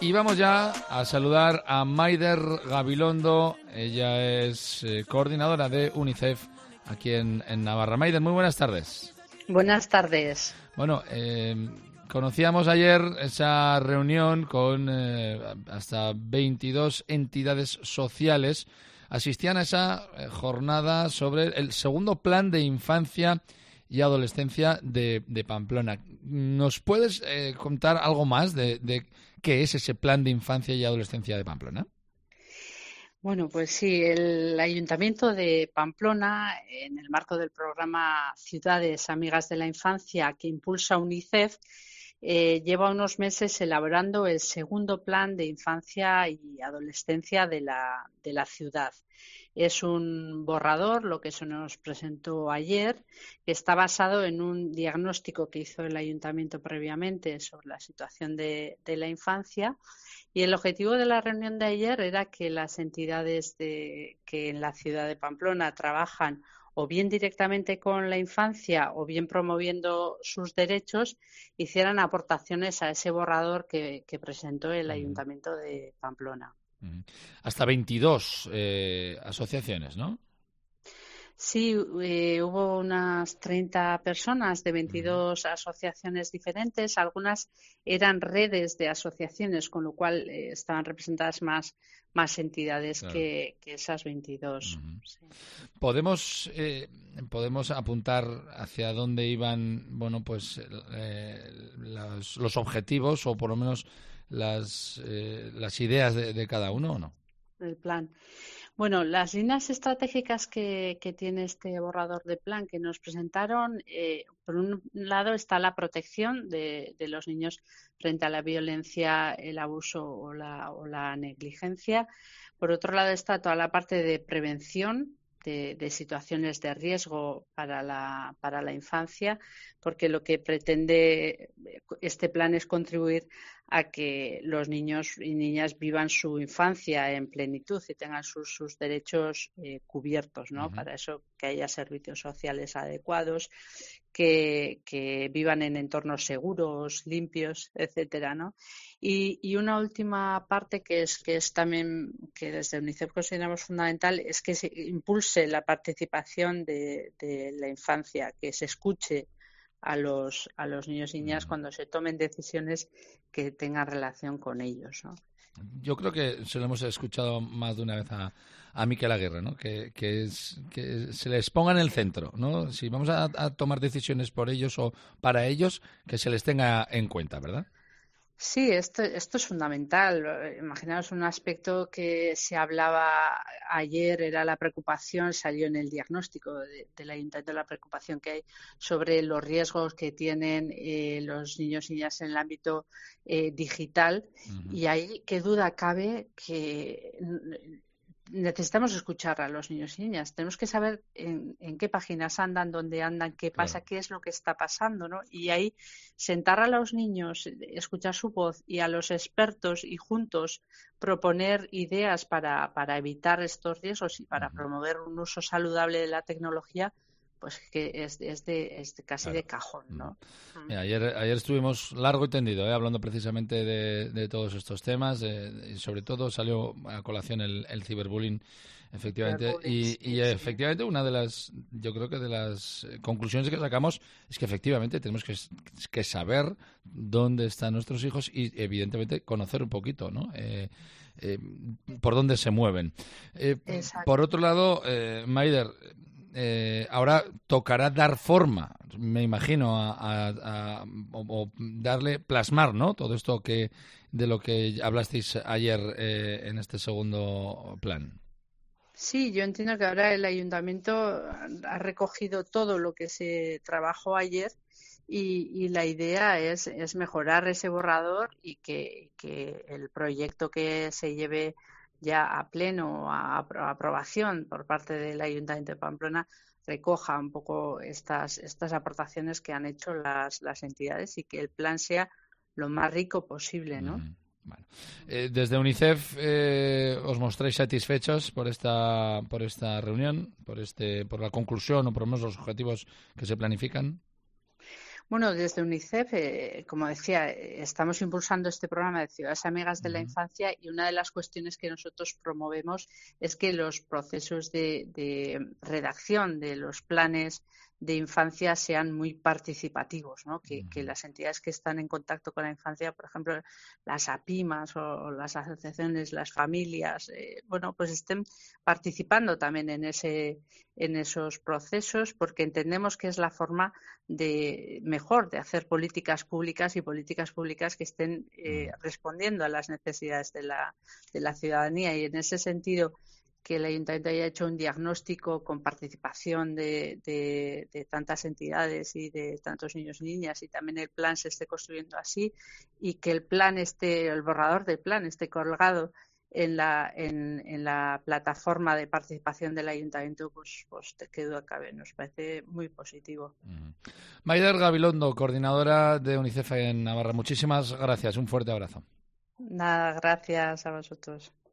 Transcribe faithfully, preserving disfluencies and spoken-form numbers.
Y vamos ya a saludar a Maider Gabilondo. Ella es eh, coordinadora de UNICEF aquí en, en Navarra. Maider, muy buenas tardes. Buenas tardes. Bueno, eh, conocíamos ayer esa reunión con eh, hasta veintidós entidades sociales. Asistían a esa eh, jornada sobre el segundo plan de infancia y adolescencia de, de Pamplona. ¿Nos puedes eh, contar algo más de, de qué es ese plan de infancia y adolescencia de Pamplona? Bueno, pues sí, el Ayuntamiento de Pamplona, en el marco del programa Ciudades Amigas de la Infancia que impulsa UNICEF, eh, lleva unos meses elaborando el segundo plan de infancia y adolescencia de la, de la ciudad. Es un borrador, lo que se nos presentó ayer, que está basado en un diagnóstico que hizo el Ayuntamiento previamente sobre la situación de, de la infancia. Y el objetivo de la reunión de ayer era que las entidades de, que en la ciudad de Pamplona trabajan o bien directamente con la infancia o bien promoviendo sus derechos, hicieran aportaciones a ese borrador que, que presentó el Ayuntamiento de Pamplona. Hasta veintidós eh, asociaciones, ¿no? Sí, eh, hubo unas treinta personas de veintidós uh-huh. asociaciones diferentes. Algunas eran redes de asociaciones, con lo cual eh, estaban representadas más, más entidades claro. que, que esas veintidós. Uh-huh. Sí. ¿Podemos, eh, podemos apuntar hacia dónde iban, bueno, pues eh, los, los objetivos o por lo menos las, eh, las ideas de, de cada uno o no? El plan. Bueno, las líneas estratégicas que, que tiene este borrador de plan que nos presentaron, eh, por un lado está la protección de, de los niños frente a la violencia, el abuso o la, o la negligencia. Por otro lado está toda la parte de prevención de, de situaciones de riesgo para la, para la infancia, porque lo que pretende este plan es contribuir a que los niños y niñas vivan su infancia en plenitud y tengan sus, sus derechos eh, cubiertos, ¿no? Uh-huh. Para eso que haya servicios sociales adecuados, que, que vivan en entornos seguros, limpios, etcétera, ¿no? Y, y una última parte que es que es también que desde UNICEF consideramos fundamental es que se impulse la participación de, de la infancia, que se escuche a los a los niños y niñas cuando se tomen decisiones que tengan relación con ellos, ¿no? Yo creo que se lo hemos escuchado más de una vez a, a Miquel Aguirre, ¿no? Que, que, es, que se les ponga en el centro, ¿no? Si vamos a, a tomar decisiones por ellos o para ellos, que se les tenga en cuenta, ¿verdad? Sí, esto, esto es fundamental. Imaginaos un aspecto que se hablaba ayer, era la preocupación, salió en el diagnóstico de, del Ayuntamiento, la preocupación que hay sobre los riesgos que tienen eh, los niños y niñas en el ámbito eh, digital. Uh-huh. Y ahí qué duda cabe que necesitamos escuchar a los niños y niñas. Tenemos que saber en, en qué páginas andan, dónde andan, qué pasa, claro. qué es lo que está pasando, ¿no? Y ahí sentar a los niños, escuchar su voz y a los expertos y juntos proponer ideas para, para evitar estos riesgos y para uh-huh. promover un uso saludable de la tecnología, pues que es, es, de, es de casi claro. de cajón, ¿no? Uh-huh. Mira, ayer, ayer estuvimos largo y tendido, ¿eh? hablando precisamente de, de todos estos temas eh, y sobre todo salió a colación el, el ciberbullying, efectivamente, ciberbullying, y, sí, y efectivamente sí. una de las, yo creo que de las conclusiones que sacamos es que efectivamente tenemos que, que saber dónde están nuestros hijos y evidentemente conocer un poquito, ¿no? Eh, eh, por dónde se mueven. Eh, por otro lado, eh, Maider, Eh, ahora tocará dar forma, me imagino, a, a, a o, o darle, plasmar, ¿no? Todo esto que de lo que hablasteis ayer eh, en este segundo plan. Sí, yo entiendo que ahora el Ayuntamiento ha recogido todo lo que se trabajó ayer y, y la idea es, es mejorar ese borrador y que, que el proyecto que se lleve ya a pleno, a, a aprobación por parte del Ayuntamiento de Pamplona, recoja un poco estas, estas aportaciones que han hecho las, las entidades y que el plan sea lo más rico posible, ¿no? Mm, bueno. eh, desde UNICEF eh, os mostráis satisfechos por esta por esta reunión, por este por la conclusión o por lo menos los objetivos que se planifican. Bueno, desde UNICEF, eh, como decía, eh, estamos impulsando este programa de Ciudades Amigas de la Uh-huh. Infancia y una de las cuestiones que nosotros promovemos es que los procesos de, de redacción de los planes de infancia sean muy participativos, ¿no? Que, que las entidades que están en contacto con la infancia, por ejemplo, las APIMAS o, o las asociaciones, las familias, eh, bueno, pues estén participando también en ese, en esos procesos, porque entendemos que es la forma de mejor de hacer políticas públicas y políticas públicas que estén eh, respondiendo a las necesidades de la, de la ciudadanía. Y en ese sentido, que el Ayuntamiento haya hecho un diagnóstico con participación de, de, de tantas entidades y de tantos niños y niñas, y también el plan se esté construyendo así, y que el plan esté, el borrador del plan esté colgado en la, en, en la plataforma de participación del Ayuntamiento, pues, pues qué duda cabe, nos parece muy positivo. Uh-huh. Maider Gabilondo, coordinadora de UNICEF en Navarra, muchísimas gracias, un fuerte abrazo. Nada, gracias a vosotros.